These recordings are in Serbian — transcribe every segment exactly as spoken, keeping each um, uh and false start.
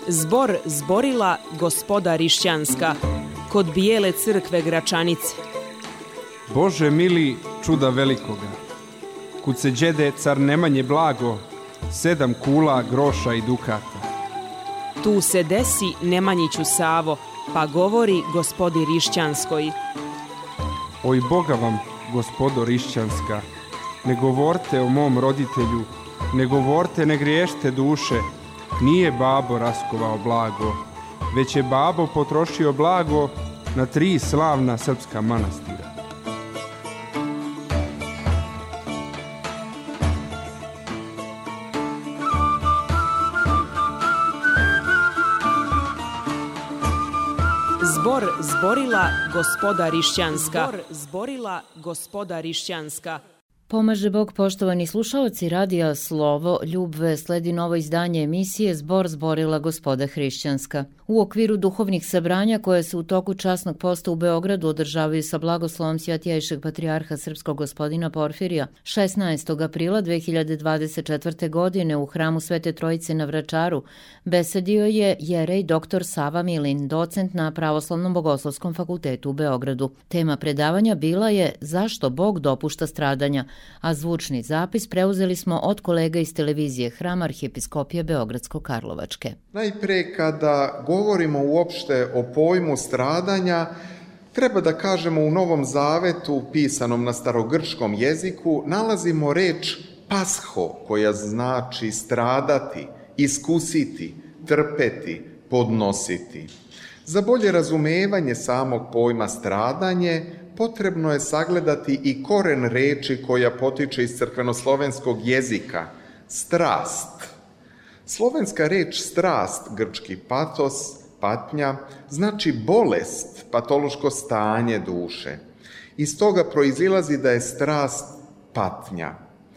Zbor zborila gospoda Rišćanska kod bijele crkve Gračanice. Bože mili, čuda velikoga, kud se đede car Nemanje blago, sedam kula groša i dukata. Tu se desi Nemanjiću Savo, pa govori gospodi Rišćanskoj. Oj Boga vam, gospodo Rišćanska, ne govorte o mom roditelju, ne govorte, ne griješte duše, nije babo raskovao blago, već je babo potrošio blago na tri slavna srpska manastira. Zbor zborila gospoda Rišćanska. Zbor zborila gospoda Rišćanska. Pomaže Bog, poštovani slušalci Radija Slovo Ljubve, sledi novo izdanje emisije Zbor zborila gospoda Hrišćanska. U okviru duhovnih sabranja koje se u toku časnog posta u Beogradu održavaju sa blagoslovom Svятейšeg patrijarha srpskog gospodina Porfirija šesnaestog aprila dve hiljade dvadeset četvrte. godine u hramu Svete Trojice na Vračaru, besedio je jerej doktor Sava Milin, docent na Pravoslavnom bogoslovskom fakultetu u Beogradu. Tema predavanja bila je Zašto Bog dopušta stradanja, a zvučni zapis preuzeli smo od kolega iz televizije Hram Arhijepiskopije Beogradsko-Karlovačke. Najpre kada govorimo uopšte o pojmu stradanja, treba da kažemo u Novom Zavetu, pisanom na starogrčkom jeziku, nalazimo reč pasho, koja znači stradati, iskusiti, trpeti, podnositi. Za bolje razumevanje samog pojma stradanje, potrebno je sagledati i koren reči koja potiče iz crkvenoslovenskog jezika, strast. Slovenska reč strast, grčki patos, patnja, znači bolest, patološko stanje duše. Iz toga proizilazi da je strast patnja.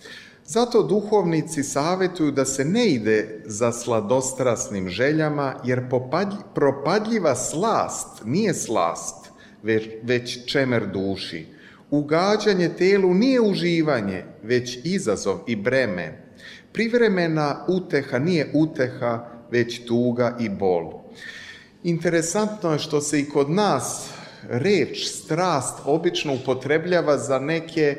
Zato duhovnici savjetuju da se ne ide za sladostrasnim željama, jer propadljiva slast nije slast, već, već čemer duši. Ugađanje telu nije uživanje, već izazov i breme. Privremena uteha nije uteha, već tuga i bol. Interesantno je što se i kod nas reč strast obično upotrebljava za neke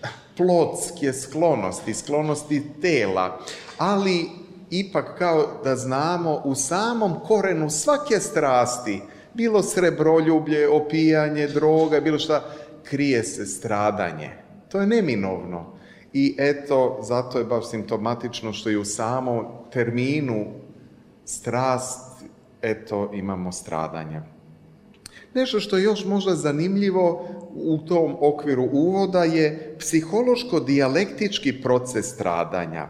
plotske sklonosti, sklonosti tela, ali ipak kao da znamo u samom korenu svake strasti, bilo srebroljublje, opijanje, droga, bilo šta, krije se stradanje. To je neminovno. I eto, zato je baš simptomatično što i u samom terminu strast, eto, imamo stradanja. Nešto što je još možda zanimljivo u tom okviru uvoda je psihološko-dijalektički proces stradanja.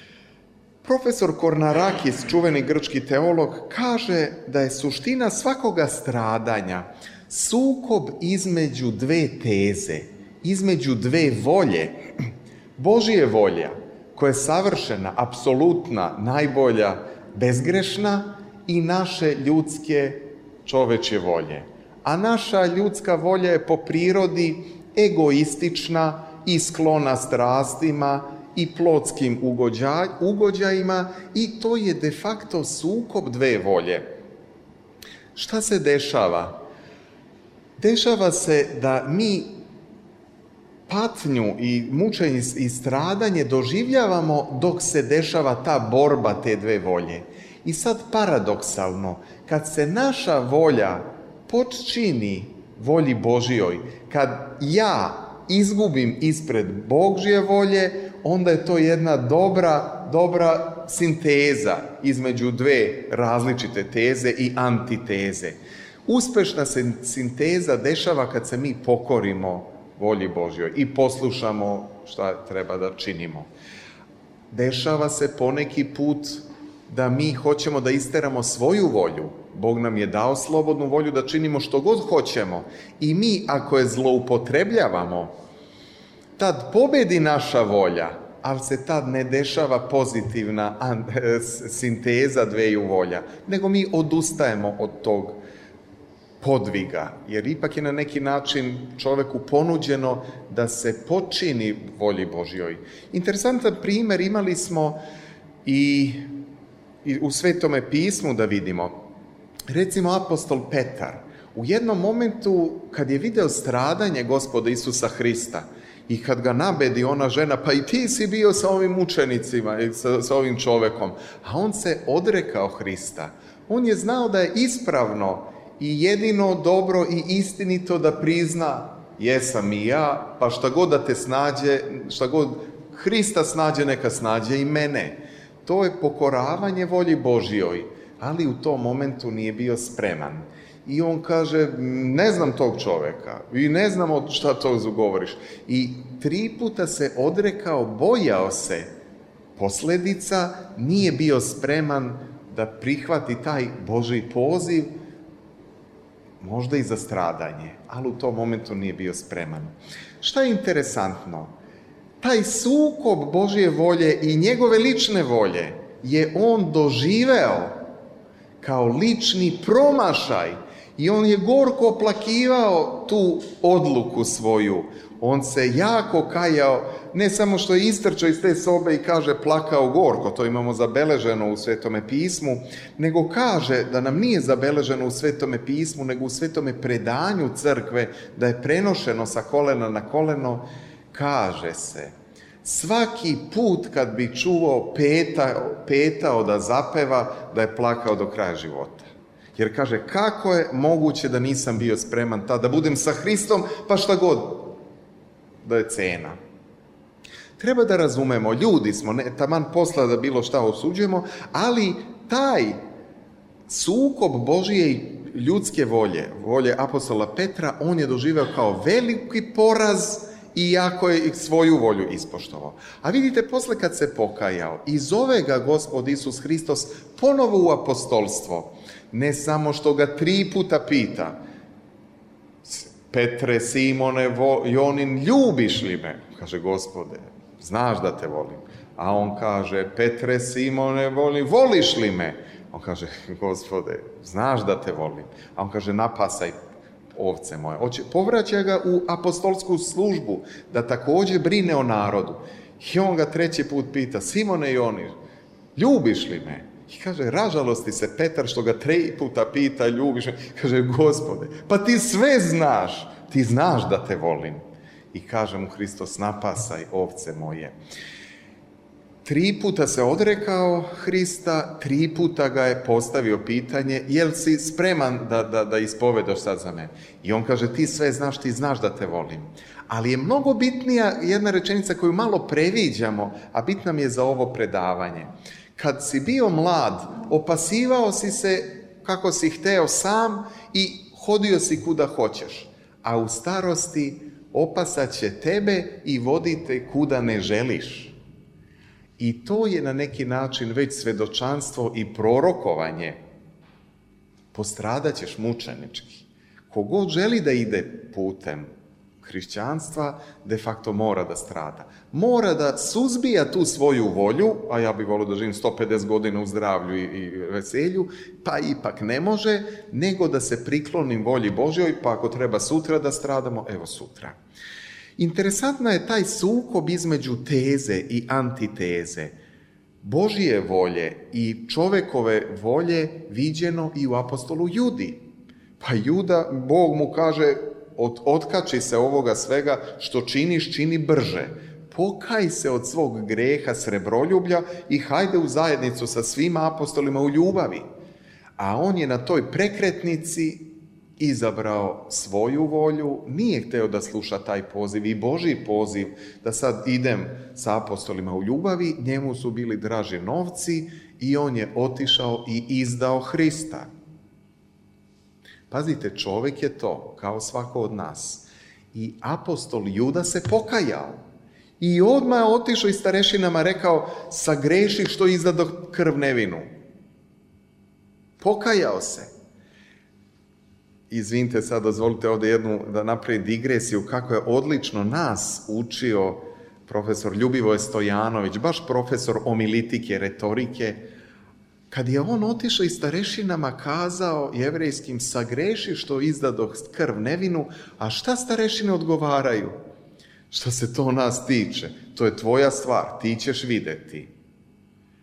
Profesor Kornarakis, čuveni grčki teolog, kaže da je suština svakoga stradanja sukob između dve teze, između dve volje. Božje volja, koja je savršena, apsolutna, najbolja, bezgrešna, i naše ljudske čovečje volje. A naša ljudska volja je po prirodi egoistična i sklona strastima i plotskim ugođajima, i to je de facto sukob dve volje. Šta se dešava? Dešava se da mi patnju i mučenje i stradanje doživljavamo dok se dešava ta borba te dve volje. I sad paradoksalno, kad se naša volja potčini volji Božjoj, kad ja izgubim ispred Božje volje, onda je to jedna dobra, dobra sinteza između dve različite teze i antiteze. Uspešna se sinteza dešava kad se mi pokorimo volji Božjoj i poslušamo šta treba da činimo. Dešava se poneki put da mi hoćemo da isteramo svoju volju. Bog nam je dao slobodnu volju da činimo što god hoćemo. I mi, ako je zloupotrebljavamo, tad pobedi naša volja, ali se tad ne dešava pozitivna sinteza dveju volja, nego mi odustajemo od tog podviga, jer ipak je na neki način čoveku ponuđeno da se potčini volji Božjoj. Interesantan primjer imali smo i i u Svetome pismu da vidimo. Recimo apostol Petar, u jednom momentu kad je video stradanje Gospoda Isusa Hrista i kad ga nabedi ona žena, pa i ti si bio sa ovim učenicima, sa, sa ovim čovekom, a on se odrekao Hrista. On je znao da je ispravno i jedino dobro i istinito da prizna, jesam i ja, pa šta god da te snađe, šta god Hrista snađe, neka snađe i mene. To je pokoravanje volji Božjoj, ali u tom momentu nije bio spreman. I on kaže, ne znam tog čoveka i ne znam šta to govoriš. I tri puta se odrekao, bojao se posljedica, nije bio spreman da prihvati taj Božji poziv, možda i za stradanje, ali u tom momentu nije bio spreman. Šta je interesantno? Taj sukob Božje volje i njegove lične volje je on doživeo kao lični promašaj i on je gorko oplakivao tu odluku svoju. On se jako kajao, ne samo što je istrčao iz te sobe i kaže plakao gorko, to imamo zabeleženo u Svetome pismu, nego kaže da nam nije zabeleženo u Svetome pismu, nego u Svetome predanju crkve, da je prenošeno sa kolena na koleno, kaže se, svaki put kad bi čuo petao, petao da zapeva, da je plakao do kraja života. Jer kaže, kako je moguće da nisam bio spreman tada, da budem sa Hristom, pa šta god da je cena. Treba da razumemo, ljudi smo, ne taman posla da bilo šta osuđujemo, ali taj sukob Božije i ljudske volje, volje apostola Petra, on je doživeo kao veliki poraz, iako je svoju volju ispoštovao. A vidite, posle kad se pokajao i zove ga Gospod Isus Hristos ponovo u apostolstvo, ne samo što ga tri puta pita, Petre, Simone, Jonin, ljubiš li me? Kaže, Gospode, znaš da te volim. A on kaže, Petre, Simone, volim, voliš li me? On kaže, Gospode, znaš da te volim. A on kaže, napasaj ovce moje. Povraća ga u apostolsku službu, da također brine o narodu. I on ga treći put pita, Simone i oni, ljubiš li me? I kaže, ražalosti se Petar što ga tri puta pita, ljubiš me? Kaže, Gospode, pa ti sve znaš, ti znaš da te volim. I kaže mu Hristos, napasaj ovce moje. Tri puta se odrekao Hrista, tri puta ga je postavio pitanje, jel si spreman da, da, da ispovedaš sad za mene? I on kaže, ti sve znaš, ti znaš da te volim. Ali je mnogo bitnija jedna rečenica koju malo previđamo, a bitna mi je za ovo predavanje. Kad si bio mlad, opasivao si se kako si hteo sam i hodio si kuda hoćeš. A u starosti opasat će tebe i vodite kuda ne želiš. I to je na neki način već svedočanstvo i prorokovanje. Postradat ćeš mučenički. Kogod želi da ide putem hrišćanstva, de facto mora da strada. Mora da suzbija tu svoju volju, a ja bih volio da živim sto pedeset godina u zdravlju i, i veselju, pa ipak ne može, nego da se priklonim volji Božjoj, pa ako treba sutra da stradamo, evo sutra. Interesantno je taj sukob između teze i antiteze. Božje volje i čovekove volje viđeno i u apostolu Judi. Pa Juda, Bog mu kaže, od, otkači se ovoga svega, što činiš, čini brže. Pokaj se od svog greha srebroljublja i hajde u zajednicu sa svima apostolima u ljubavi. A on je na toj prekretnici izabrao svoju volju, nije hteo da sluša taj poziv i Božji poziv da sad idem sa apostolima u ljubavi, njemu su bili draži novci i on je otišao i izdao Hrista. Pazite, čovjek je to, kao svako od nas. I apostol Juda se pokajao i odmah je otišao i starešinama rekao, sagreši što izdado krv nevinu. Pokajao se. Izvinite sad, dozvolite ovdje jednu da napravi digresiju kako je odlično nas učio profesor Ljubivoje Stojanović, baš profesor omilitike, retorike, kad je on otišao i starešinama kazao jevrejskim, sagreši što izdadoh krv nevinu, a šta starešine odgovaraju? Šta se to nas tiče? To je tvoja stvar, ti ćeš vidjeti.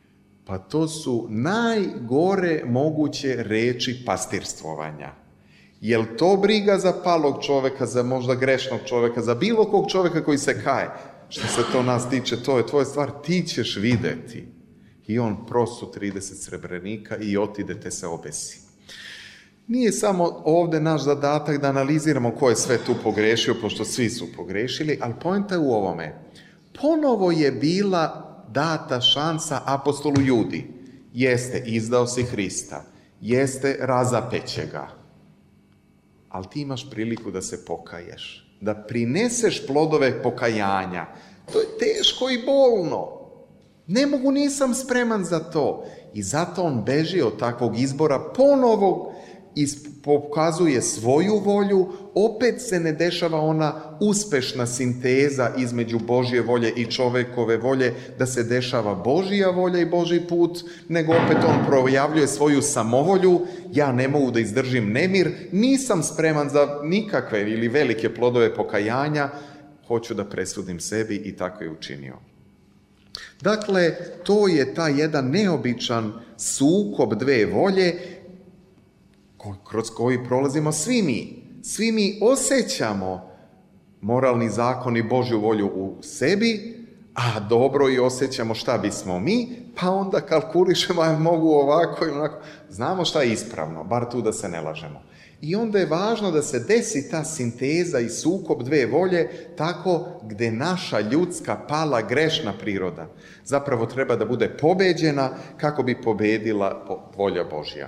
Pa to su najgore moguće reči pastirstvovanja. Jel to briga za palog čoveka, za možda grešnog čoveka, za bilo kog čoveka koji se kaje? Što se to nas tiče, to je tvoja stvar, ti ćeš videti. I on prosu trideset srebrenika i otidete se obesi. Nije samo ovdje naš zadatak da analiziramo ko je sve tu pogrešio, pošto svi su pogrešili, ali poenta je u ovome. Ponovo je bila data šansa apostolu Judi. Jeste, izdao si Hrista. Jeste, razapeće ga. Ali ti imaš priliku da se pokaješ. Da prineseš plodove pokajanja. To je teško i bolno. Ne mogu, nisam spreman za to. I zato on beži od takvog izbora, ponovo pokazuje svoju volju, opet se ne dešava ona uspešna sinteza između Božje volje i čovekove volje, da se dešava Božja volja i Božji put, nego opet on projavljuje svoju samovolju, ja ne mogu da izdržim nemir, nisam spreman za nikakve ili velike plodove pokajanja, hoću da presudim sebi i tako je učinio. Dakle, to je taj jedan neobičan sukob dve volje kroz koji prolazimo svi mi. Svi mi osjećamo moralni zakon i Božju volju u sebi, a dobro i osjećamo šta bismo mi, pa onda kalkulišemo, ja mogu ovako i onako. Znamo šta je ispravno, bar tu da se ne lažemo. I onda je važno da se desi ta sinteza i sukob dve volje, tako gde naša ljudska pala grešna priroda zapravo treba da bude pobeđena kako bi pobedila volja Božja.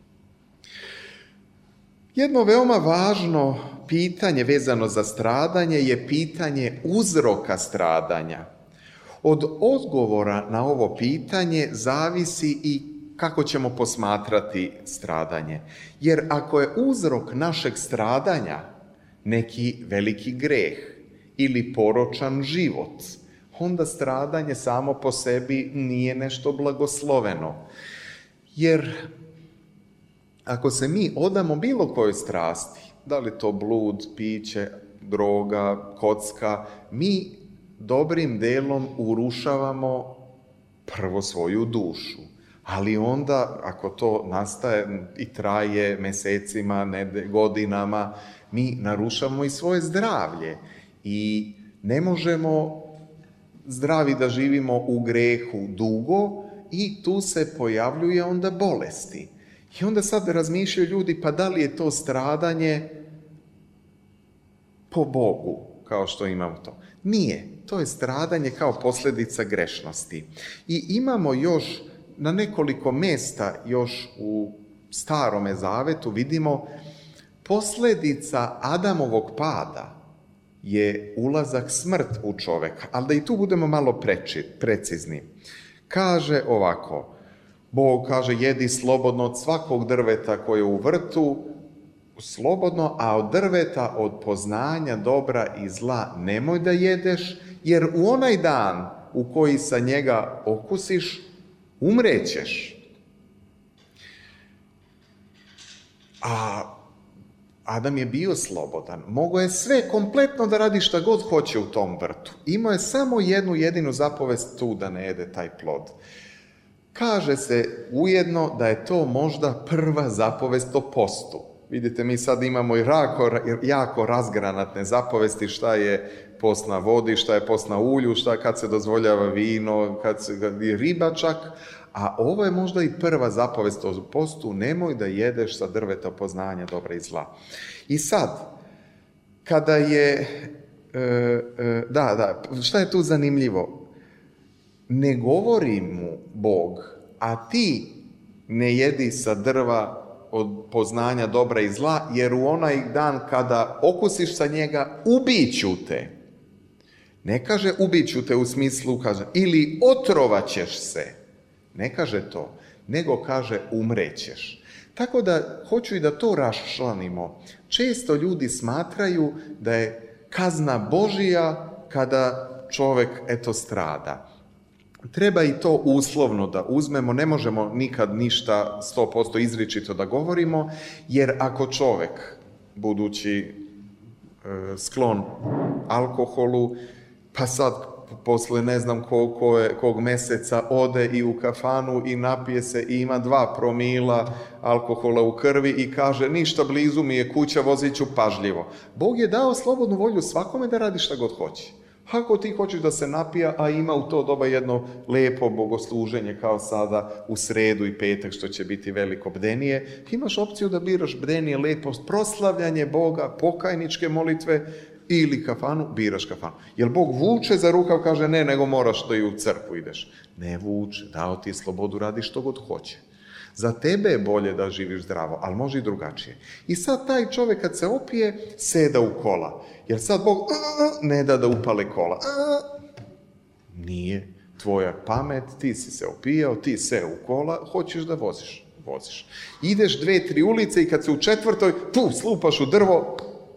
Jedno veoma važno pitanje vezano za stradanje je pitanje uzroka stradanja. Od odgovora na ovo pitanje zavisi i kako ćemo posmatrati stradanje. Jer ako je uzrok našeg stradanja neki veliki greh ili poročan život, onda stradanje samo po sebi nije nešto blagosloveno. Jer ako se mi odamo bilo kojoj strasti, da li to blud, piće, droga, kocka, mi dobrim delom urušavamo prvo svoju dušu. Ali onda, ako to nastaje i traje mesecima, ne godinama, mi narušavamo i svoje zdravlje. I ne možemo zdravi da živimo u grehu dugo i tu se pojavljuje onda bolesti. I onda sad razmišljaju ljudi, pa da li je to stradanje po Bogu, kao što imamo to? Nije, to je stradanje kao posljedica grešnosti. I imamo još na nekoliko mjesta, još u Starome zavetu, vidimo posljedica Adamovog pada je ulazak smrt u čoveka, ali da i tu budemo malo preči, precizni. Kaže ovako, Bog kaže, jedi slobodno od svakog drveta koje je u vrtu, slobodno, a od drveta od poznanja dobra i zla nemoj da jedeš, jer u onaj dan u koji sa njega okusiš, umrećeš. A Adam je bio slobodan, mogao je sve kompletno da radi šta god hoće u tom vrtu. Imao je samo jednu jedinu zapovest tu da ne jede taj plod. Kaže se ujedno da je to možda prva zapovest o postu. Vidite, mi sad imamo i jako, jako razgranatne zapovesti šta je post na vodi, šta je post na ulju, šta kad se dozvoljava vino, kad se i riba čak, a ovo je možda i prva zapovest o postu, nemoj da jedeš sa drveta poznanja dobra i zla. I sad, kada je, e, e, da, da, šta je tu zanimljivo? Ne govori mu Bog, a ti ne jedi sa drva od poznanja dobra i zla, jer u onaj dan kada okusiš sa njega, ubiću te. Ne kaže ubiću te u smislu, kaže, ili otrovaćeš se. Ne kaže to, nego kaže umrećeš. Tako da, hoću i da to raščlanimo. Često ljudi smatraju da je kazna Božija kada čovjek, eto, strada. Treba i to uslovno da uzmemo, ne možemo nikad ništa sto posto izričito da govorimo, jer ako čovjek, budući e, sklon alkoholu, pa sad posle ne znam koliko je, kog meseca ode i u kafanu i napije se i ima dva promila alkohola u krvi i kaže ništa, blizu mi je kuća, vozit ću pažljivo. Bog je dao slobodnu volju svakome da radi šta god hoće. Ako ti hoćeš da se napija, a ima u to doba jedno lepo bogosluženje kao sada u sredu i petak što će biti veliko bdenije, imaš opciju da biraš bdenije, lepo proslavljanje Boga, pokajničke molitve ili kafanu, biraš kafanu. Jer Bog vuče za rukav, kaže ne, nego moraš da i u crkvu ideš. Ne vuče, dao ti je slobodu, radi što god hoće. Za tebe je bolje da živiš zdravo, ali može i drugačije. I sad taj čovjek kad se opije, seda u kola. Jer sad Bog ne da da upale kola. Nije tvoja pamet, ti si se opijao, ti se u kola, hoćeš da voziš. Voziš. Ideš dve, tri ulice i kad se u četvrtoj, tu slupaš u drvo,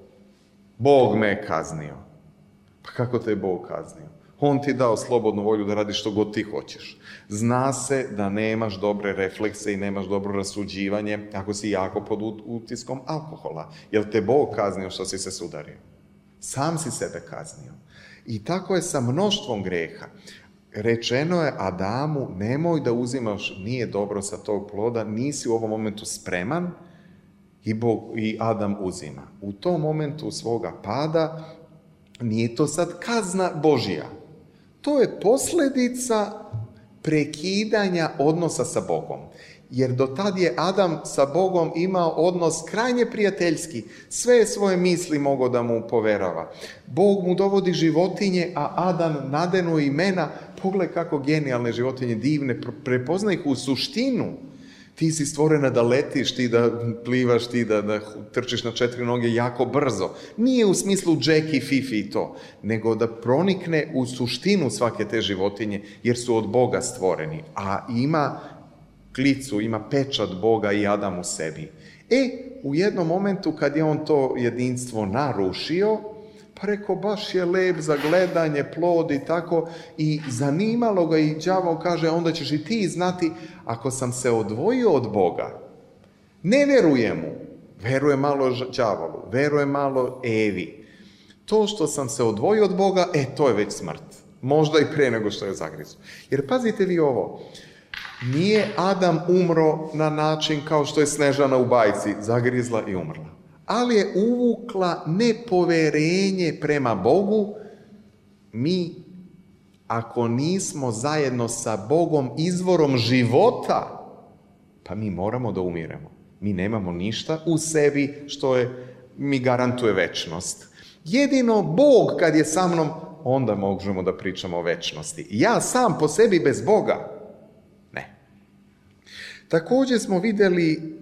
Bog me je kaznio. Pa kako te je Bog kaznio? On ti dao slobodnu volju da radiš što god ti hoćeš. Zna se da nemaš dobre reflekse i nemaš dobro rasuđivanje ako si jako pod utiskom alkohola. Jel te Bog kaznio što si se sudario? Sam si sebe kaznio. I tako je sa mnoštvom greha. Rečeno je Adamu, nemoj da uzimaš, nije dobro sa tog ploda, nisi u ovom momentu spreman i, Bog, i Adam uzima. U tom momentu svoga pada nije to sad kazna Božja. To je posljedica prekidanja odnosa sa Bogom. Jer do tad je Adam sa Bogom imao odnos krajnje prijateljski. Sve svoje misli mogao da mu poverava. Bog mu dovodi životinje, a Adam nadenu imena. Pogledaj kako genijalne životinje, divne, prepoznaj ih u suštinu. Ti si stvorena da letiš, ti da plivaš, ti da, da trčiš na četiri noge jako brzo. Nije u smislu Jackie, Fifi i to, nego da pronikne u suštinu svake te životinje, jer su od Boga stvoreni. A ima klicu, ima pečat Boga i Adam u sebi. E, u jednom momentu kad je on to jedinstvo narušio, pa rekao, baš je lep za gledanje, plod i tako, i zanimalo ga i đavao kaže, onda ćeš i ti znati, ako sam se odvojio od Boga, ne verujem mu, veruje malo đavolu, veruje malo Evi. To što sam se odvojio od Boga, e, to je već smrt. Možda i pre nego što je zagrizu. Jer pazite vi ovo, nije Adam umro na način kao što je Snežana u bajci, zagrizla i umrla. Ali je uvukla nepoverenje prema Bogu. Mi, ako nismo zajedno sa Bogom, izvorom života, pa mi moramo da umiremo. Mi nemamo ništa u sebi što je, mi garantuje večnost. Jedino Bog kad je sa mnom, onda možemo da pričamo o večnosti. Ja sam po sebi bez Boga, ne. Također smo vidjeli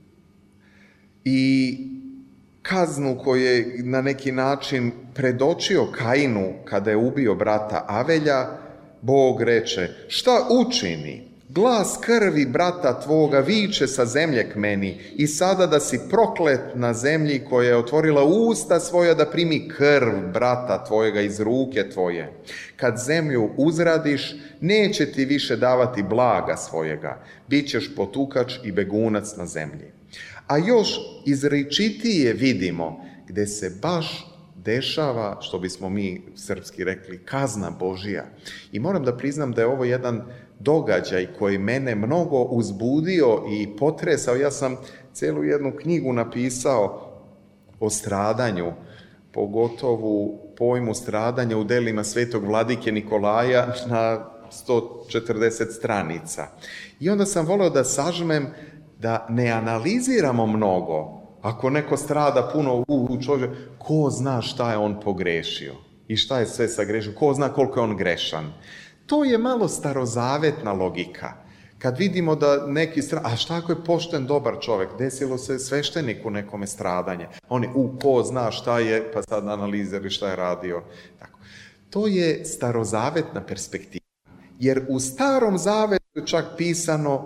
i kaznu koju je na neki način predočio Kainu kada je ubio brata Avelja. Bog reče, šta učini? Glas krvi brata tvoga viče sa zemlje k meni i sada da si proklet na zemlji koja je otvorila usta svoja da primi krv brata tvojega iz ruke tvoje. Kad zemlju uzradiš, neće ti više davati blaga svojega, bit ćeš potukač i begunac na zemlji. A još izričitije vidimo gdje se baš dešava, što bismo mi srpski rekli, kazna Božja. I moram da priznam da je ovo jedan događaj koji mene mnogo uzbudio i potresao. Ja sam celu jednu knjigu napisao o stradanju, pogotovo pojmu stradanja u delima Svetog vladike Nikolaja na sto četrdeset stranica. I onda sam voleo da sažmem da ne analiziramo mnogo. Ako neko strada puno u čovjek, ko zna šta je on pogrešio i šta je sve sagrešio, ko zna koliko je on grešan. To je malo starozavetna logika. Kad vidimo da neki strada, a šta ako je pošten dobar čovjek, desilo se svešteniku nekome stradanje, oni, u, ko zna šta je, pa sad analiziraju šta je radio. Tako. To je starozavetna perspektiva. Jer u Starom zavetu je čak pisano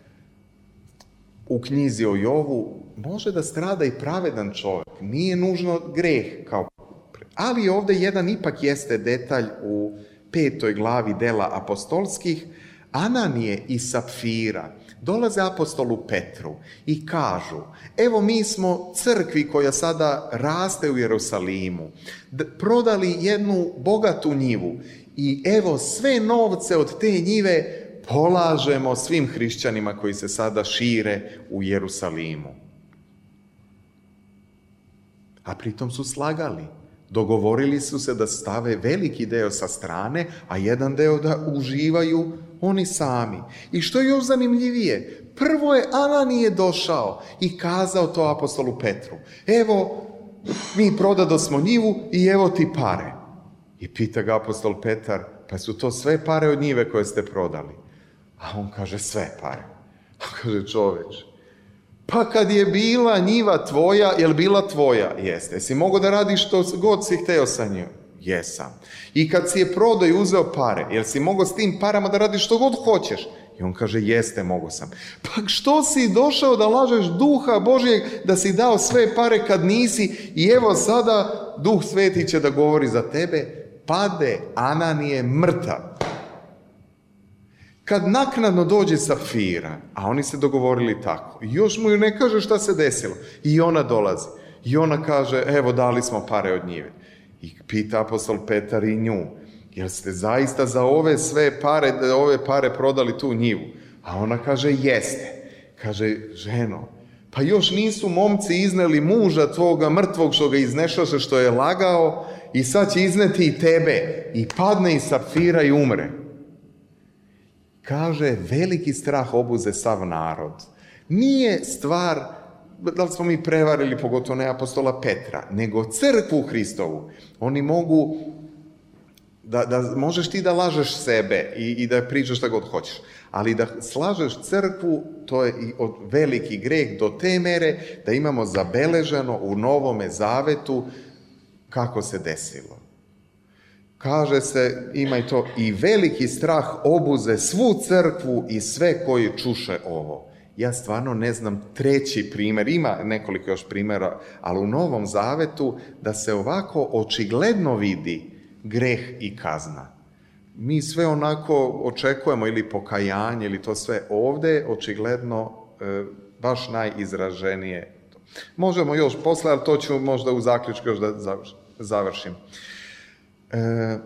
u knjizi o Jovu, može da strada i pravedan čovjek, nije nužno greh, kao, ali ovdje jedan ipak jeste detalj u petoj glavi dela apostolskih. Ananije i Sapfira dolaze apostolu Petru i kažu, evo mi smo crkvi koja sada raste u Jerusalimu, prodali jednu bogatu njivu I evo sve novce od te njive polažemo svim hrišćanima koji se sada šire u Jerusalimu. A pritom su slagali. Dogovorili su se da stave veliki deo sa strane, a jedan deo da uživaju oni sami. I što je još zanimljivije, prvo je Ananije došao i kazao to apostolu Petru. Evo, mi prodado smo njivu i evo ti pare. I pita ga apostol Petar, pa su to sve pare od njive koje ste prodali? A on kaže, sve pare. A kaže, čoveč, pa kad je bila njiva tvoja, je li bila tvoja? Jeste. Jesi mogao da radiš što god si hteo sa njom? Jesam. I kad si je prodao i uzeo pare, jel si mogao s tim parama da radiš što god hoćeš? I on kaže, jeste, mogo sam. Pa što si došao da lažeš Duha Božijeg, da si dao sve pare kad nisi, i evo sada Duh Sveti će da govori za tebe, pade Ananije mrtav. Kad naknadno dođe Safira, a oni se dogovorili tako, još mu ne kaže šta se desilo, i ona dolazi, i ona kaže, evo dali smo pare od njive. I pita apostol Petar i nju, jel ste zaista za ove sve pare, ove pare prodali tu njivu? A ona kaže, jeste. Kaže, ženo, pa još nisu momci izneli muža tvoga mrtvog što ga iznešaše, što je lagao, i sad će izneti i tebe. I padne i Safira i umre. Kaže, veliki strah obuze sav narod. Nije stvar, da li smo mi prevarili, pogotovo ne apostola Petra, nego crkvu Hristovu. Oni mogu, da, da možeš ti da lažeš sebe i, i da pričaš šta god hoćeš, ali da slažeš crkvu, to je i od veliki greh do te mere da imamo zabeleženo u Novome Zavetu kako se desilo. Kaže se, ima i to, i veliki strah obuze svu crkvu i sve koji čuše ovo. Ja stvarno ne znam treći primjer, ima nekoliko još primjera, ali u Novom Zavetu da se ovako očigledno vidi greh i kazna. Mi sve onako očekujemo ili pokajanje ili to sve, ovdje očigledno e, baš najizraženije. Možemo još posle, ali to ću možda u zaključku još da završim. E,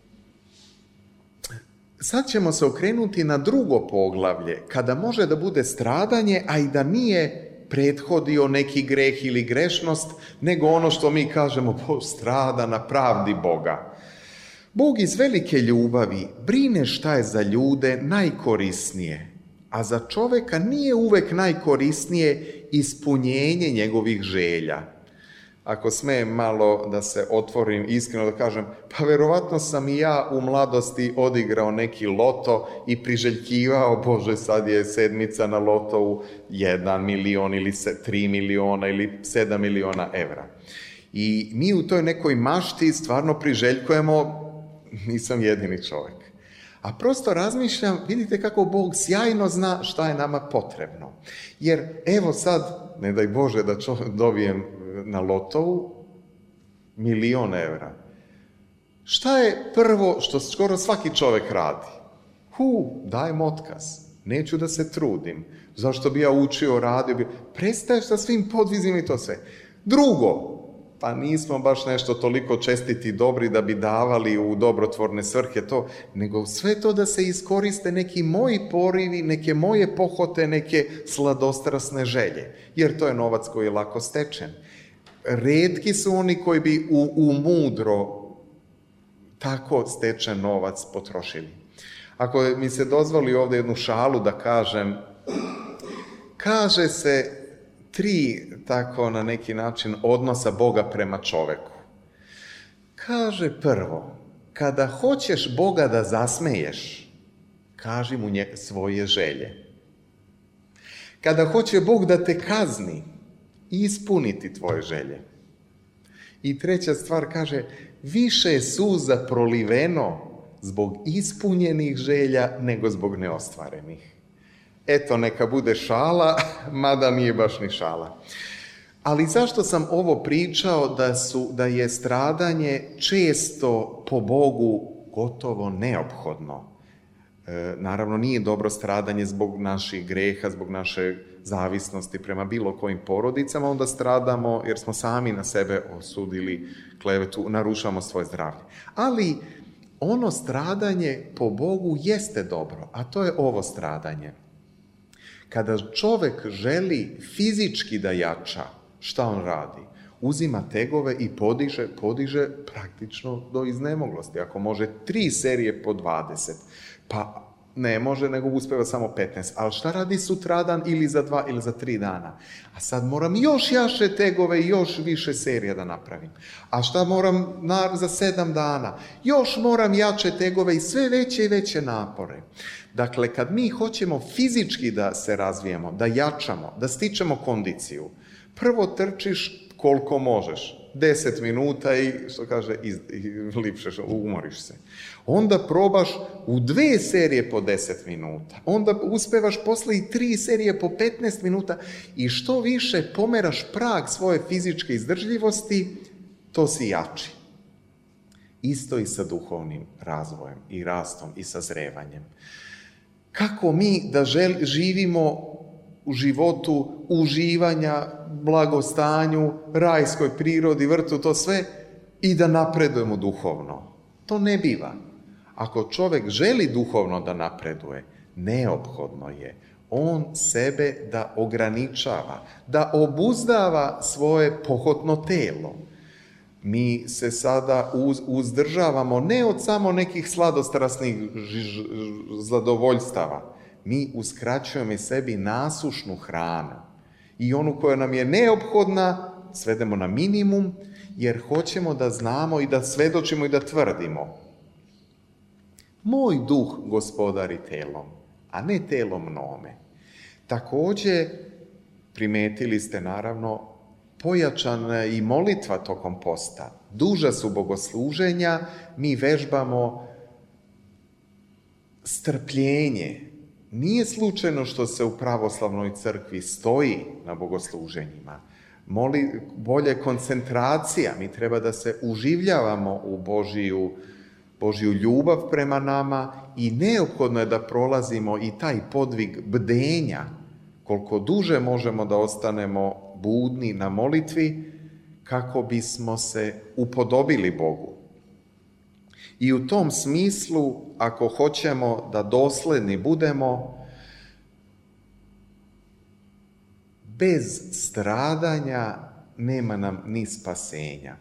sad ćemo se okrenuti na drugo poglavlje, kada može da bude stradanje, a i da nije prethodio neki greh ili grešnost, nego ono što mi kažemo, strada na pravdi Boga. Bog iz velike ljubavi brine šta je za ljude najkorisnije, a za čoveka nije uvek najkorisnije ispunjenje njegovih želja. Ako smijem malo da se otvorim, iskreno da kažem, pa verovatno sam i ja u mladosti odigrao neki loto i priželjkivao, Bože, sad je sedmica na lotovu jedan milion ili tri miliona ili sedam miliona evra. I mi u toj nekoj mašti stvarno priželjkujemo, nisam jedini čovjek. A prosto razmišljam, vidite kako Bog sjajno zna šta je nama potrebno. Jer evo sad, ne daj Bože da čovjek dobijem na lotovu milion evra. Šta je prvo što skoro svaki čovjek radi? Hu, dajem otkaz. Neću da se trudim. Zašto bi ja učio, radio bi? Prestaješ sa svim podvizima i to sve. Drugo, pa nismo baš nešto toliko čestiti i dobri da bi davali u dobrotvorne svrhe to, nego sve to da se iskoriste neki moji porivi, neke moje pohote, neke sladostrasne želje. Jer to je novac koji je lako stečen. Retki su oni koji bi u, u mudro tako stečen novac potrošili. Ako mi se dozvoli ovdje jednu šalu da kažem, kaže se tri, tako na neki način, odnosa Boga prema čoveku. Kaže prvo, kada hoćeš Boga da zasmeješ, kaži mu nje, svoje želje. Kada hoće Bog da te kazni, ispuniti tvoje želje. I treća stvar kaže, više je suza proliveno zbog ispunjenih želja nego zbog neostvarenih. Eto, neka bude šala, mada nije baš ni šala. Ali zašto sam ovo pričao da, su, da je stradanje često po Bogu gotovo neophodno? E, naravno, nije dobro stradanje zbog naših greha, zbog naše zavisnosti prema bilo kojim porodicama, onda stradamo jer smo sami na sebe osudili klevetu, narušamo svoje zdravlje. Ali ono stradanje po Bogu jeste dobro, a to je ovo stradanje. Kada čovjek želi fizički da jača, šta on radi? Uzima tegove i podiže, podiže praktično do iznemoglosti. Ako može tri serije po dvadeset, pa ne može, nego uspeva samo petnaest. Ali šta radi sutradan ili za dva ili za tri dana? A sad moram još jače tegove i još više serija da napravim. A šta moram na, za sedam dana? Još moram jače tegove i sve veće i veće napore. Dakle, kad mi hoćemo fizički da se razvijemo, da jačamo, da stičemo kondiciju, prvo trčiš koliko možeš. Deset minuta i, što kaže, iz, i lipšeš, umoriš se. Onda probaš u dve serije po deset minuta. Onda uspevaš posle i tri serije po petnaest minuta i što više pomeraš prag svoje fizičke izdržljivosti, to si jači. Isto i sa duhovnim razvojem i rastom i sazrevanjem. Kako mi da žel, živimo u životu uživanja, blagostanju, rajskoj prirodi, vrtu, to sve, i da napredujemo duhovno? To ne biva. Ako čovjek želi duhovno da napreduje, neophodno je on sebe da ograničava, da obuzdava svoje pohotno telo. Mi se sada uz, uzdržavamo ne od samo nekih sladostrasnih zadovoljstava. Mi uskraćujemo sebi nasušnu hranu i onu koja nam je neophodna svedemo na minimum, jer hoćemo da znamo i da svedočimo i da tvrdimo. Moj duh gospodari telom, a ne telom mnome. Također, primetili ste naravno, pojačana i molitva tokom posta. Duža su bogosluženja, mi vežbamo strpljenje. Nije slučajno što se u pravoslavnoj crkvi stoji na bogosluženjima. Moli, bolje koncentracija, mi treba da se uživljavamo u Božiju, Božju ljubav prema nama i neophodno je da prolazimo i taj podvig bdenja, koliko duže možemo da ostanemo budni na molitvi, kako bismo se upodobili Bogu. I u tom smislu, ako hoćemo da dosledni budemo, bez stradanja nema nam ni spasenja.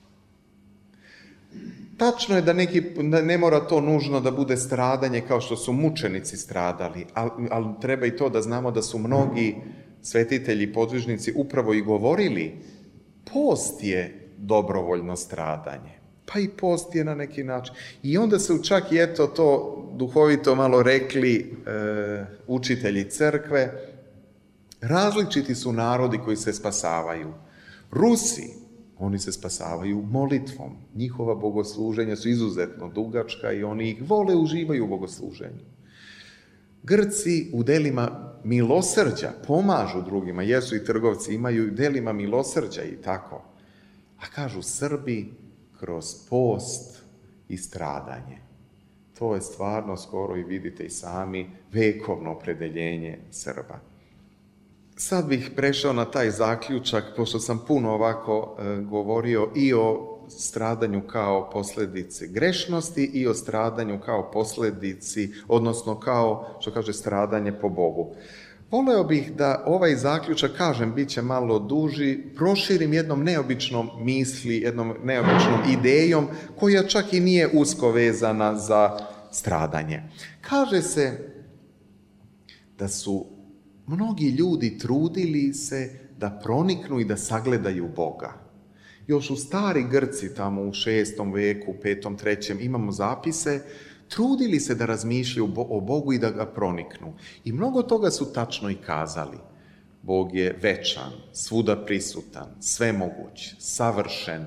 Tačno je da neki, ne mora to nužno da bude stradanje kao što su mučenici stradali, ali, ali treba i to da znamo da su mnogi svetitelji i podvižnici upravo i govorili, post je dobrovoljno stradanje. Pa i post je na neki način. I onda su čak i eto to duhovito malo rekli e, učitelji crkve, različiti su narodi koji se spasavaju. Rusi, oni se spasavaju molitvom. Njihova bogosluženja su izuzetno dugačka i oni ih vole, uživaju u bogosluženju. Grci u delima milosrđa pomažu drugima, jesu i trgovci, imaju i delima milosrđa i tako. A kažu Srbi, kroz post i stradanje. To je stvarno skoro i vidite i sami vekovno opredeljenje Srba. Sad bih prešao na taj zaključak, pošto sam puno ovako e, govorio i o stradanju kao posljedici grešnosti i o stradanju kao posljedici, odnosno kao, što kaže, stradanje po Bogu. Voleo bih da ovaj zaključak, kažem, bit će malo duži, proširim jednom neobičnom misli, jednom neobičnom idejom, koja čak i nije usko vezana za stradanje. Kaže se da su mnogi ljudi trudili se da proniknu i da sagledaju Boga. Još u stari Grci, tamo u šestom veku, petom, trećem, imamo zapise, trudili se da razmišljaju o Bogu i da ga proniknu. I mnogo toga su tačno i kazali. Bog je večan, svuda prisutan, svemoguć, savršen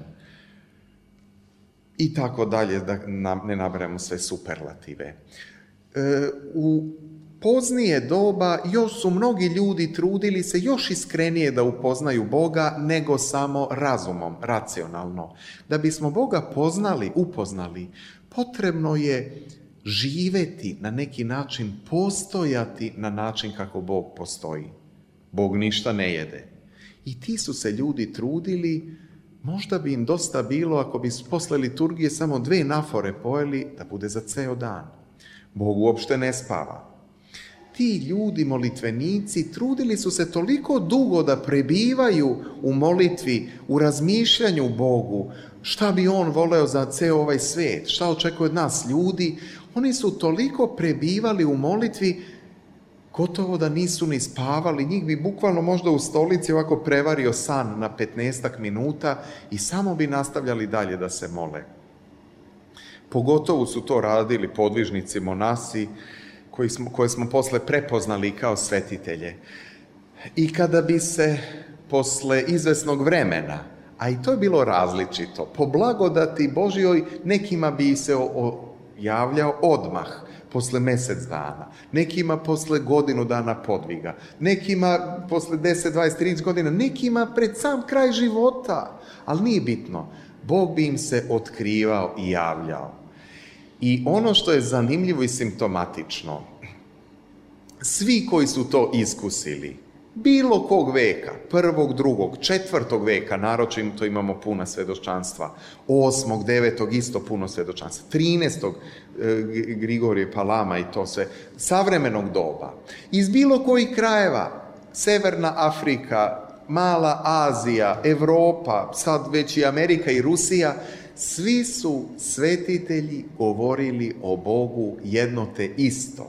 i tako dalje, da ne nabrajamo sve superlative. E, u poznije doba još su mnogi ljudi trudili se još iskrenije da upoznaju Boga nego samo razumom, racionalno. Da bismo Boga poznali, upoznali, potrebno je živeti na neki način, postojati na način kako Bog postoji. Bog ništa ne jede. I ti su se ljudi trudili možda bi im dosta bilo ako bi posle liturgije samo dve nafore pojeli da bude za ceo dan. Bog uopšte ne spava. Ti ljudi, molitvenici, trudili su se toliko dugo da prebivaju u molitvi, u razmišljanju Bogu, šta bi on voleo za ceo ovaj svet, šta očekuje od nas ljudi. Oni su toliko prebivali u molitvi, gotovo da nisu ni spavali. Njih bi bukvalno možda u stolici ovako prevario san na petnaestak minuta i samo bi nastavljali dalje da se mole. Pogotovo su to radili podvižnici, monasi, koji smo, koje smo posle prepoznali kao svetitelje. I kada bi se posle izvesnog vremena, a i to je bilo različito, po blagodati Božjoj nekima bi se o, o, javljao odmah, posle mjesec dana, nekima posle godinu dana podviga, nekima posle deset, dvadeset, trideset godina, nekima pred sam kraj života, ali nije bitno. Bog bi im se otkrivao i javljao. I ono što je zanimljivo i simptomatično, svi koji su to iskusili, bilo kog veka, prvog, drugog, četvrtog veka, naročito imamo puna svedočanstva, osmog, devetog isto puno svedočanstva, trinaestog Grigorije Palama i to sve, savremenog doba, iz bilo kojih krajeva, Severna Afrika, Mala Azija, Evropa, sad već i Amerika i Rusija, svi su svetitelji govorili o Bogu jedno te isto.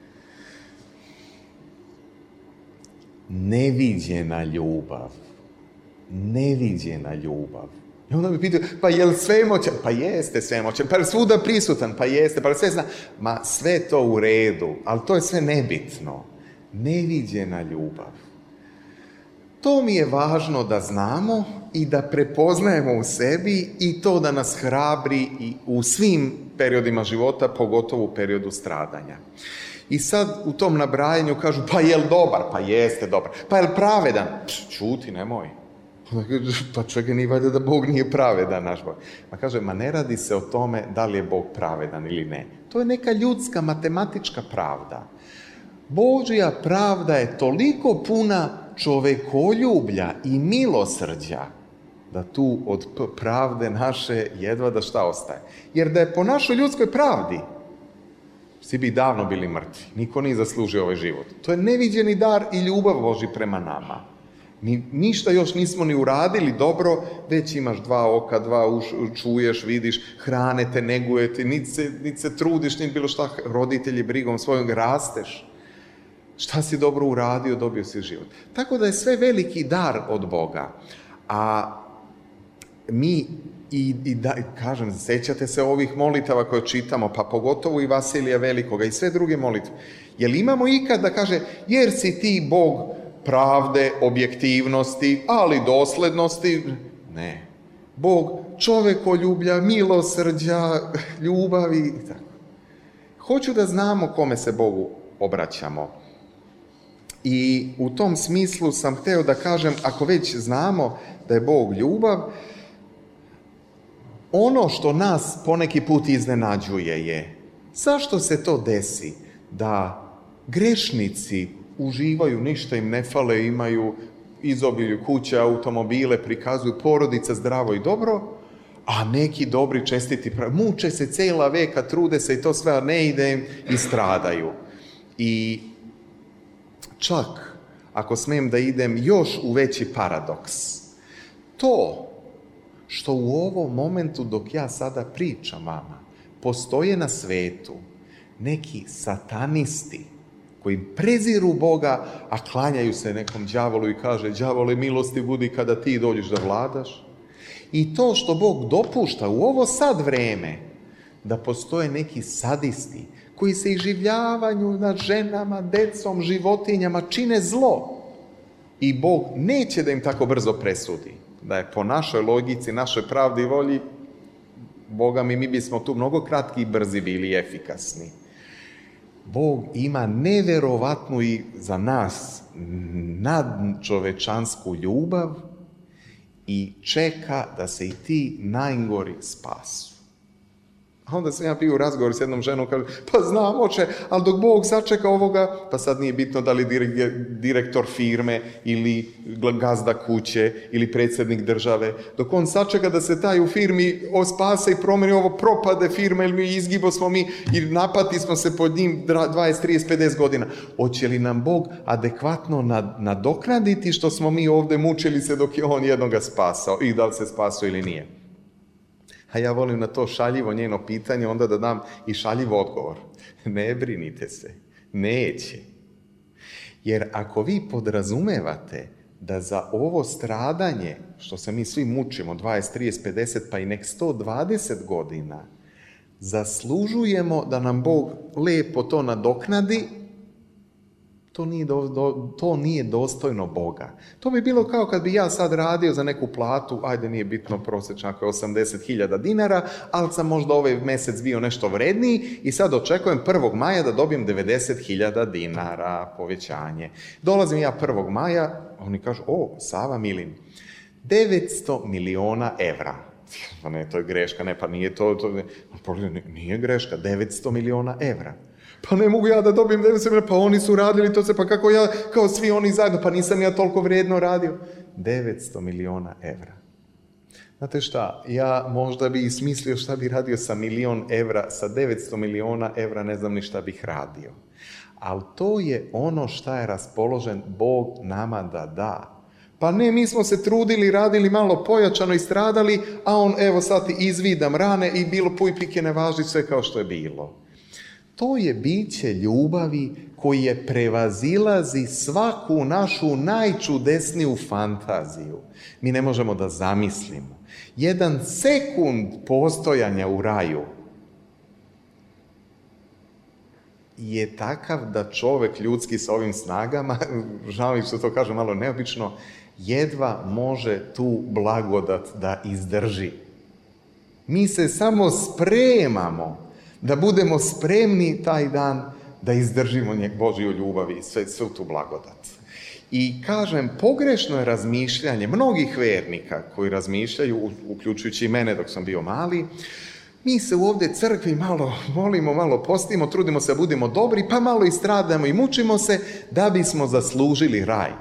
Neviđena ljubav. Neviđena ljubav. I onda mi pitaju, pa je li svemoćan? Pa jeste svemoćan. Pa je svuda prisutan? Pa jeste. Pa sve zna. Ma sve to u redu, ali to je sve nebitno. Neviđena ljubav. To mi je važno da znamo i da prepoznajemo u sebi i to da nas hrabri i u svim periodima života, pogotovo u periodu stradanja. I sad u tom nabrajanju kažu, pa je li dobar? Pa jeste dobar. Pa je li pravedan? Pš, čuti, nemoj. Pa čekaj, nije valjda da Bog nije pravedan, naš Bog. Ma kaže, ma ne radi se o tome da li je Bog pravedan ili ne. To je neka ljudska, matematička pravda. Božja pravda je toliko puna čovekoljublja i milosrđa, da tu od pravde naše jedva da šta ostaje. Jer da je po našoj ljudskoj pravdi, svi bi davno bili mrtvi. Niko nije zaslužio ovaj život. To je neviđeni dar i ljubav Božji prema nama. Mi ništa još nismo ni uradili dobro, već imaš dva oka, dva uš, čuješ, vidiš, hrane te, neguje te, niti se, niti se trudiš, niti bilo šta, roditelji brigom svojom rasteš. Šta si dobro uradio, dobio si život. Tako da je sve veliki dar od Boga. A mi, i, i da, kažem, sećate se ovih molitava koje čitamo, pa pogotovo i Vasilija Velikoga i sve druge molitve. Jel imamo ikad da kaže, jer si ti Bog pravde, objektivnosti, ali doslednosti? Ne. Bog čovekoljublja, milosrđa, ljubavi i tako. Hoću da znamo kome se Bogu obraćamo. I u tom smislu sam hteo da kažem, ako već znamo da je Bog ljubav, ono što nas poneki put iznenađuje je, zašto se to desi da grešnici uživaju, ništa im ne fale, imaju izobilju kuće, automobile, prikazuju porodica zdravo i dobro, a neki dobri, čestiti, muče se cela veka, trude se i to sve, a ne ide im i stradaju. I čak, ako smijem da idem još u veći paradoks, to što u ovom momentu dok ja sada pričam vama, postoje na svetu neki satanisti koji preziru Boga, a klanjaju se nekom đavolu i kaže, đavole, milosti budi kada ti dođeš da vladaš. I to što Bog dopušta u ovo sad vreme, da postoje neki sadisti koji se iživljavaju nad ženama, decom, životinjama, čine zlo. I Bog neće da im tako brzo presudi. Da je po našoj logici, našoj pravdi i volji, Boga mi, mi bismo tu mnogo kratki i brzi bili i efikasni. Bog ima neverovatnu i za nas nadčovečansku ljubav i čeka da se i ti najgori spasu. A onda sam ja bio u razgovoru s jednom ženom, kaže, pa znam, oče, ali dok Bog sačeka ovoga, pa sad nije bitno da li direktor firme ili gazda kuće ili predsjednik države, dok on sačeka da se taj u firmi spase i promeni, ovo propade firma ili mi izgibo smo mi i napati smo se pod njim dvadeset, trideset, pedeset godina. Hoće li nam Bog adekvatno nadoknaditi što smo mi ovdje mučili se dok je on jednoga spasao i da li se spasao ili nije? A ja volim na to šaljivo njeno pitanje, onda da dam i šaljiv odgovor. Ne brinite se, neće. Jer ako vi podrazumevate da za ovo stradanje, što se mi svi mučimo, dvadeset, trideset, pedeset, pa i nek sto dvadeset godina, zaslužujemo da nam Bog lepo to nadoknadi, To nije, do, do, to nije dostojno Boga. To bi bilo kao kad bi ja sad radio za neku platu, ajde nije bitno prosječna ako je osamdeset hiljada dinara, ali sam možda ovaj mjesec bio nešto vredniji i sad očekujem prvog maja da dobijem devedeset hiljada dinara povećanje. Dolazim ja prvog maja, oni kažu, o, Sava Milin, devetsto miliona evra. Pa ne, to je greška, ne, pa nije to, to nije greška, devetsto miliona evra. Pa ne mogu ja da dobijem devetsto miliona, pa oni su radili to se, pa kako ja, kao svi oni zajedno, pa nisam ja toliko vrijedno radio. devetsto miliona evra. Znate šta, ja možda bi smislio šta bi radio sa milion evra, sa devetsto miliona evra ne znam ni šta bih radio. Ali to je ono šta je raspoložen Bog nama da da. Pa ne, mi smo se trudili, radili malo pojačano i stradali, a on, evo sad ti izvidam rane i bilo puj pike ne važi sve kao što je bilo. To je biće ljubavi koje prevazilazi svaku našu najčudesniju fantaziju. Mi ne možemo da zamislimo. Jedan sekund postojanja u raju je takav da čovjek ljudski sa ovim snagama, žao mi što to kažem malo neobično, jedva može tu blagodat da izdrži. Mi se samo spremamo da budemo spremni taj dan da izdržimo Božju ljubav i sve, svu tu blagodat. I kažem, pogrešno je razmišljanje mnogih vernika koji razmišljaju, uključujući i mene dok sam bio mali, mi se u ovdje crkvi malo molimo, malo postimo, trudimo se da budemo dobri, pa malo i stradamo i mučimo se da bismo zaslužili raj.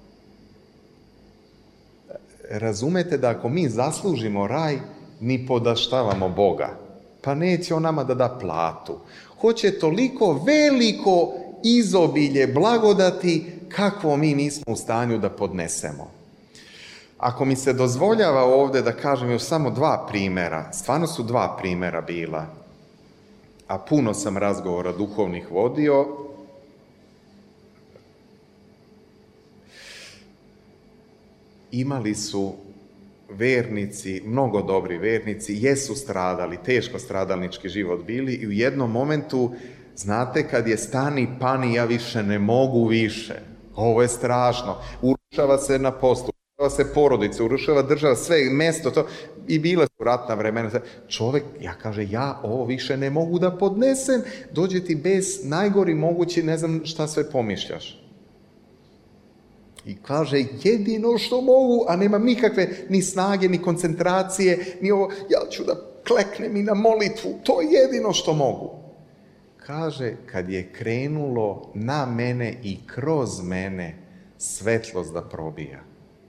Razumete da ako mi zaslužimo raj, ni podaštavamo Boga. Pa neće on nama da da platu. Hoće toliko veliko izobilje blagodati kakvo mi nismo u stanju da podnesemo. Ako mi se dozvoljava ovdje da kažem još samo dva primjera, stvarno su dva primjera bila, a puno sam razgovora duhovnih vodio, imali su vernici, mnogo dobri vernici, jesu stradali, teško stradalnički život bili i u jednom momentu, znate, kad je stani pani, ja više ne mogu više, ovo je strašno, urušava se na poslu, urušava se porodice, urušava država, sve mesto, to, i bile su ratna vremena, čovjek, ja kaže, ja ovo više ne mogu da podnesem, dođe ti bez najgori mogući, ne znam šta sve pomišljaš. I kaže, jedino što mogu, a nemam nikakve ni snage, ni koncentracije, ni ovo, ja ću da kleknem i na molitvu, to je jedino što mogu. Kaže, kad je krenulo na mene i kroz mene svetlost da probija.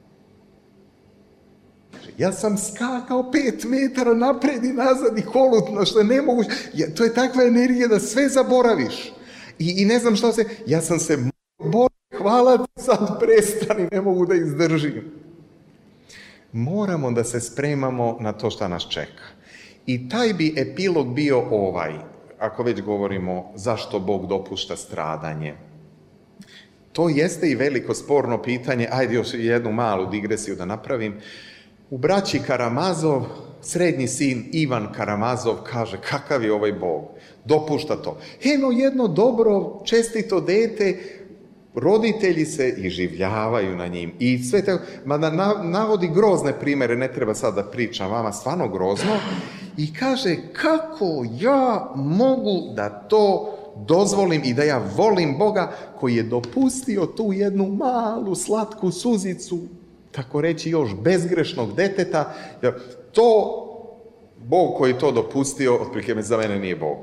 Ja sam skakao pet metara napred i nazad i kolutno, što je nemoguće. Ja, to je takva energija da sve zaboraviš. I, i ne znam što se, ja sam se borio. Hvala ti, sad prestani, ne mogu da izdržim. Moramo da se spremamo na to šta nas čeka. I taj bi epilog bio ovaj, ako već govorimo zašto Bog dopušta stradanje. To jeste i veliko sporno pitanje, ajde još jednu malu digresiju da napravim. U braći Karamazov, srednji sin Ivan Karamazov kaže, kakav je ovaj Bog, dopušta to. Eno jedno dobro, čestito dete, roditelji se iživljavaju na njim i sve te, mada navodi grozne primjere, ne treba sad da pričam vama, stvarno grozno, i kaže, kako ja mogu da to dozvolim i da ja volim Boga koji je dopustio tu jednu malu slatku suzicu, tako reći još bezgrešnog deteta, to Bog koji to dopustio, otprilike za mene nije Bog.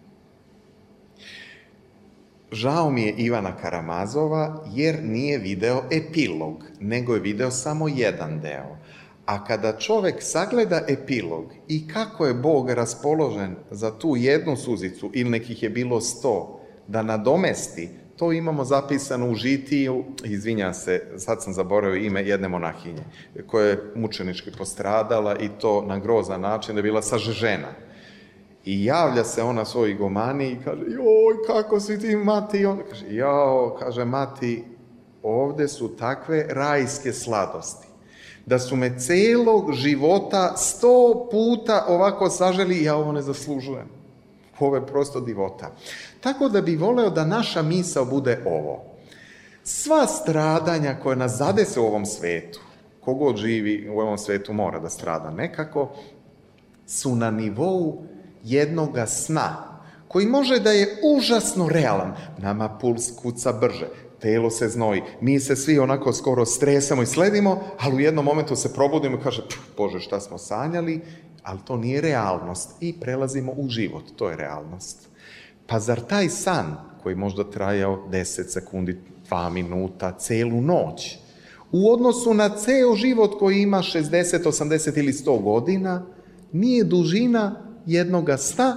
Žao mi je Ivana Karamazova jer nije video epilog, nego je video samo jedan deo. A kada čovek sagleda epilog i kako je Bog raspoložen za tu jednu suzicu, ili nekih je bilo sto, da nadomesti, to imamo zapisano u Žitiju, izvinjam se, sad sam zaboravio ime jedne monahinje, koja je mučenički postradala i to na grozan način, da je bila sažežena. I javlja se ona svoj igomani i kaže, joj, kako si ti, mati? I on kaže, jao, kaže, mati, ovde su takve rajske sladosti, da su me celog života sto puta ovako saželi i ja ovo ne zaslužujem. Ovo je prosto divota. Tako da bi voleo da naša misao bude ovo. Sva stradanja koja nas zadese u ovom svetu, kogod živi u ovom svetu mora da strada nekako, su na nivou jednoga sna, koji može da je užasno realan. Nama puls kuca brže, telo se znoji, mi se svi onako skoro stresamo i sledimo, ali u jednom momentu se probudimo i kaže, Bože, šta smo sanjali, ali to nije realnost i prelazimo u život, to je realnost. Pa zar taj san, koji možda trajao deset sekundi, dva minuta, celu noć, u odnosu na ceo život koji ima šezdeset, osamdeset ili sto godina, nije dužina jednoga sna,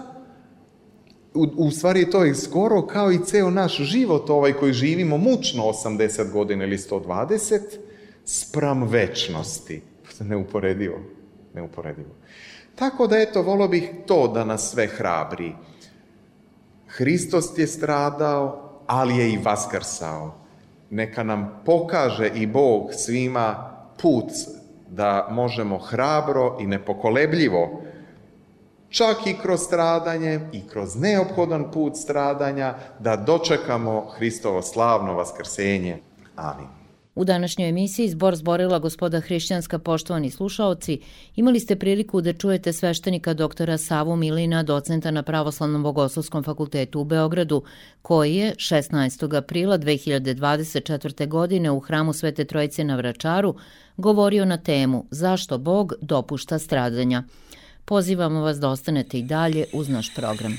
u, u stvari to je skoro kao i ceo naš život, ovaj koji živimo mučno osamdeset godina ili sto dvadeset, spram večnosti. Neuporedivo, neuporedivo. Tako da, eto, volio bih to da nas sve hrabri. Hristos je stradao, ali je i vaskrsao. Neka nam pokaže i Bog svima put da možemo hrabro i nepokolebljivo, čak i kroz stradanje i kroz neophodan put stradanja, da dočekamo Hristovo slavno vaskrsenje. Amin. U današnjoj emisiji Zbor zborila Gospoda Hrišćanska, poštovani slušaoci, imali ste priliku da čujete sveštenika doktora Savu Milina, docenta na Pravoslavnom bogoslovskom fakultetu u Beogradu, koji je šesnaestog aprila dve hiljade dvadeset četvrte. godine u hramu Svete Trojice na Vračaru govorio na temu Zašto Bog dopušta stradanja. Pozivamo vas da ostanete i dalje uz naš program.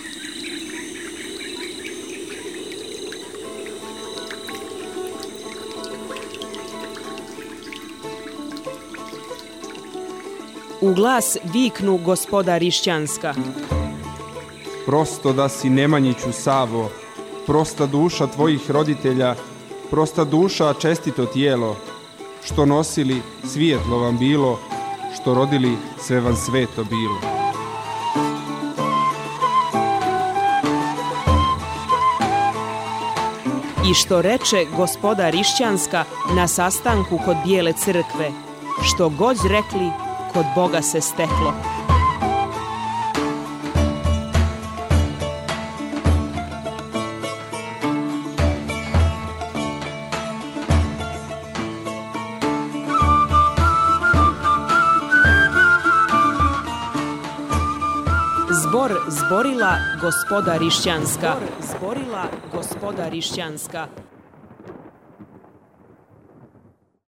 U glas viknu Gospoda Rišćanska. Prosto da si Nemanjiću Savo, prosta duša tvojih roditelja, prosta duša čestito tijelo, što nosili svijetlo vam bilo, što rodili sve vam sveto bilo. I što reče Gospoda Rišćanska na sastanku kod Bijele crkve, što god rekli, kod Boga se steklo. Zbor zborila Gospoda Rišćanska. Zbor zborila Gospoda Rišćanska.